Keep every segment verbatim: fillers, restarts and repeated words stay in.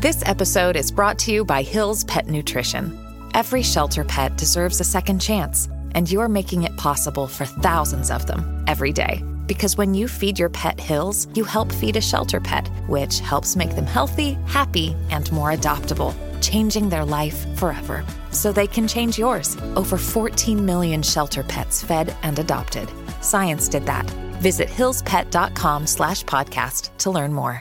This episode is brought to you by Hill's Pet Nutrition. Every shelter pet deserves a second chance, and you're making it possible for thousands of them every day. Because when you feed your pet Hill's, you help feed a shelter pet, which helps make them healthy, happy, and more adoptable, changing their life forever. So they can change yours. Over fourteen million shelter pets fed and adopted. Science did that. Visit hillspet.com slash podcast to learn more.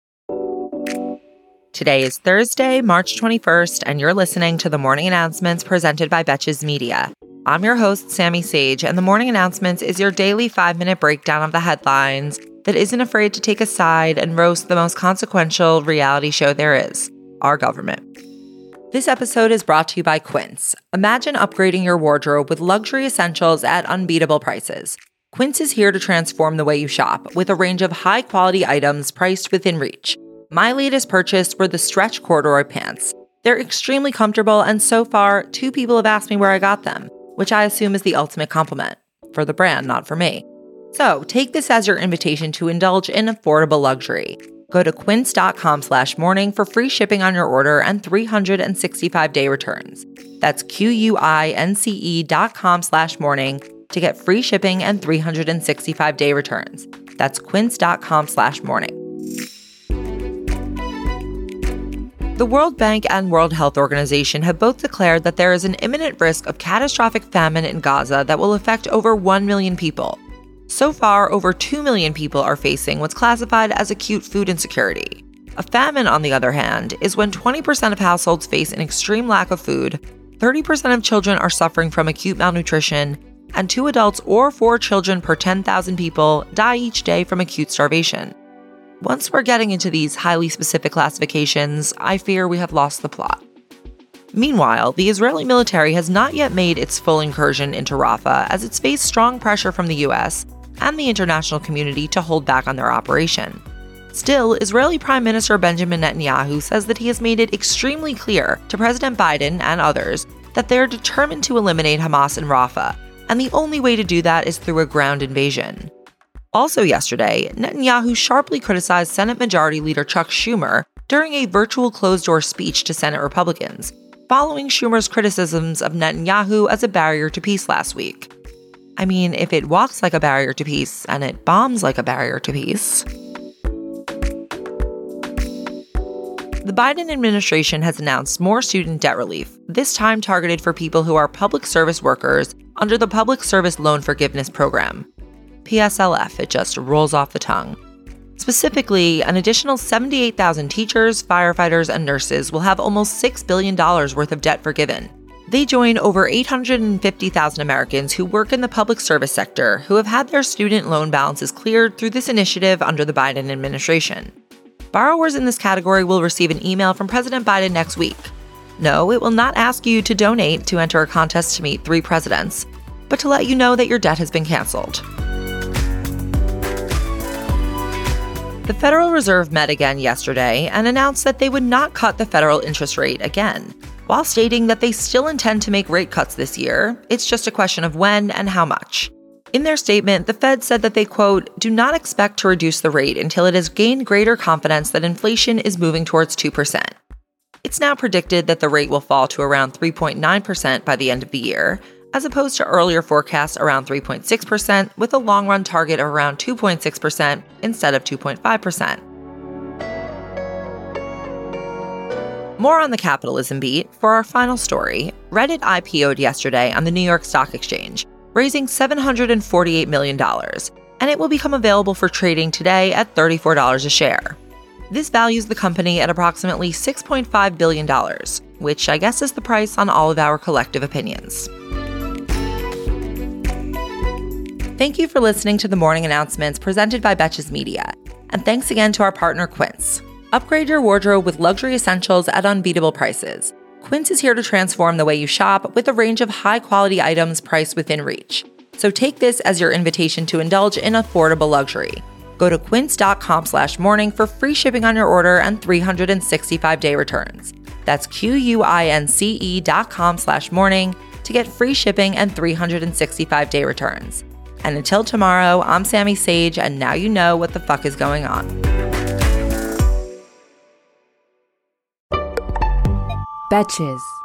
Today is Thursday, March twenty-first, and you're listening to the Morning Announcements presented by Betches Media. I'm your host, Sammy Sage, and the Morning Announcements is your daily five-minute breakdown of the headlines that isn't afraid to take a side and roast the most consequential reality show there is, our government. This episode is brought to you by Quince. Imagine upgrading your wardrobe with luxury essentials at unbeatable prices. Quince is here to transform the way you shop with a range of high-quality items priced within reach. My latest purchase were the stretch corduroy pants. They're extremely comfortable, and so far, two people have asked me where I got them, which I assume is the ultimate compliment. For the brand, not for me. So take this as your invitation to indulge in affordable luxury. Go to quince.com slash morning for free shipping on your order and three hundred sixty-five day returns. That's Q-U-I-N-C-E dot com slash morning to get free shipping and three hundred sixty-five day returns. That's quince.com slash morning. The World Bank and World Health Organization have both declared that there is an imminent risk of catastrophic famine in Gaza that will affect over one million people. So far, over two million people are facing what's classified as acute food insecurity. A famine, on the other hand, is when twenty percent of households face an extreme lack of food, thirty percent of children are suffering from acute malnutrition, and two adults or four children per ten thousand people die each day from acute starvation. Once we're getting into these highly specific classifications, I fear we have lost the plot. Meanwhile, the Israeli military has not yet made its full incursion into Rafah as it's faced strong pressure from the U S and the international community to hold back on their operation. Still, Israeli Prime Minister Benjamin Netanyahu says that he has made it extremely clear to President Biden and others that they are determined to eliminate Hamas in Rafah, and the only way to do that is through a ground invasion. Also yesterday, Netanyahu sharply criticized Senate Majority Leader Chuck Schumer during a virtual closed-door speech to Senate Republicans, following Schumer's criticisms of Netanyahu as a barrier to peace last week. I mean, if it walks like a barrier to peace and it bombs like a barrier to peace. The Biden administration has announced more student debt relief, this time targeted for people who are public service workers under the Public Service Loan Forgiveness Program. P S L F, it just rolls off the tongue. Specifically, an additional seventy-eight thousand teachers, firefighters, and nurses will have almost six billion dollars worth of debt forgiven. They join over eight hundred fifty thousand Americans who work in the public service sector who have had their student loan balances cleared through this initiative under the Biden administration. Borrowers in this category will receive an email from President Biden next week. No, it will not ask you to donate to enter a contest to meet three presidents, but to let you know that your debt has been canceled. The Federal Reserve met again yesterday and announced that they would not cut the federal interest rate again, while stating that they still intend to make rate cuts this year. It's just a question of when and how much. In their statement, the Fed said that they, quote, do not expect to reduce the rate until it has gained greater confidence that inflation is moving towards two percent. It's now predicted that the rate will fall to around three point nine percent by the end of the year, as opposed to earlier forecasts around three point six percent, with a long-run target of around two point six percent instead of two point five percent. More on the capitalism beat for our final story. Reddit I P O'd yesterday on the New York Stock Exchange, raising seven hundred forty-eight million dollars, and it will become available for trading today at thirty-four dollars a share. This values the company at approximately six point five billion dollars, which I guess is the price on all of our collective opinions. Thank you for listening to the Morning Announcements presented by Betches Media. And thanks again to our partner, Quince. Upgrade your wardrobe with luxury essentials at unbeatable prices. Quince is here to transform the way you shop with a range of high-quality items priced within reach. So take this as your invitation to indulge in affordable luxury. Go to quince.com slash morning for free shipping on your order and three hundred sixty-five day returns. That's Q-U-I-N-C-E dot com slash morning to get free shipping and three hundred sixty-five day returns. And until tomorrow, I'm Sammy Sage, and now you know what the fuck is going on. Betches.